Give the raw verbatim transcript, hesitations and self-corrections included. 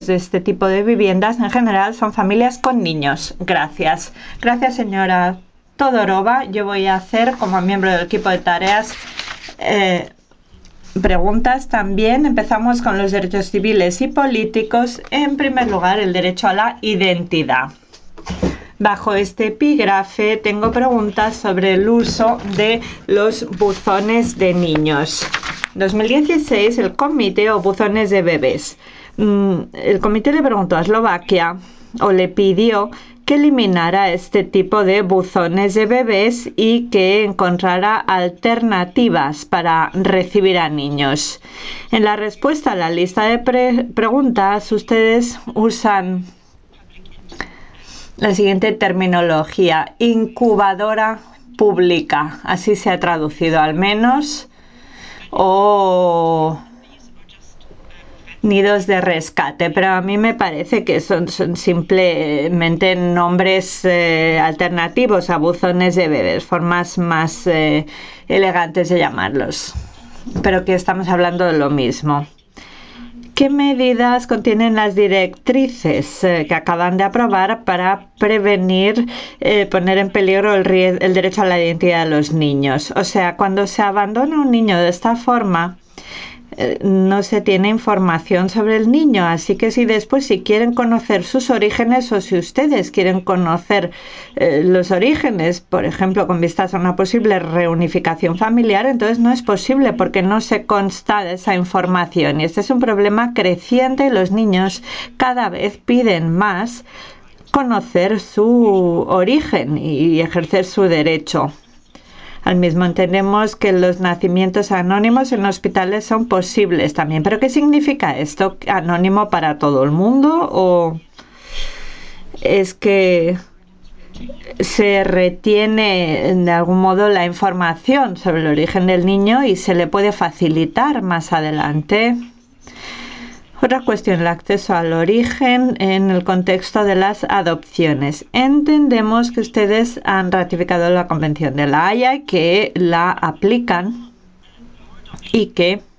de este tipo de viviendas en general son familias con niños. Gracias. Gracias, señora Todorova. Yo voy a hacer, como miembro del equipo de tareas, eh, preguntas también. Empezamos con los derechos civiles y políticos. En primer lugar, el derecho a la identidad. Bajo este epígrafe tengo preguntas sobre el uso de los buzones de niños. En dos mil dieciséis, el comité o buzones de bebés. El comité le preguntó a Eslovaquia o le pidió que eliminara este tipo de buzones de bebés y que encontrara alternativas para recibir a niños. En la respuesta a la lista de pre preguntas, ustedes usan la siguiente terminología: incubadora pública, así se ha traducido al menos, o nidos de rescate, pero a mí me parece que son, son simplemente nombres eh, alternativos a buzones de bebés, formas más eh, elegantes de llamarlos, pero que estamos hablando de lo mismo. ¿Qué medidas contienen las directrices eh, que acaban de aprobar para prevenir eh, poner en peligro el, el derecho a la identidad de los niños? O sea, cuando se abandona un niño de esta forma, no se tiene información sobre el niño, así que si después si quieren conocer sus orígenes o si ustedes quieren conocer eh, los orígenes, por ejemplo, con vistas a una posible reunificación familiar, entonces no es posible porque no se consta de esa información y este es un problema creciente. Los niños cada vez piden más conocer su origen y ejercer su derecho. Al mismo entendemos que los nacimientos anónimos en hospitales son posibles también. ¿Pero qué significa esto? ¿Anónimo para todo el mundo? ¿O es que se retiene de algún modo la información sobre el origen del niño y se le puede facilitar más adelante? Otra cuestión, el acceso al origen en el contexto de las adopciones. Entendemos que ustedes han ratificado la Convención de La Haya, que la aplican y que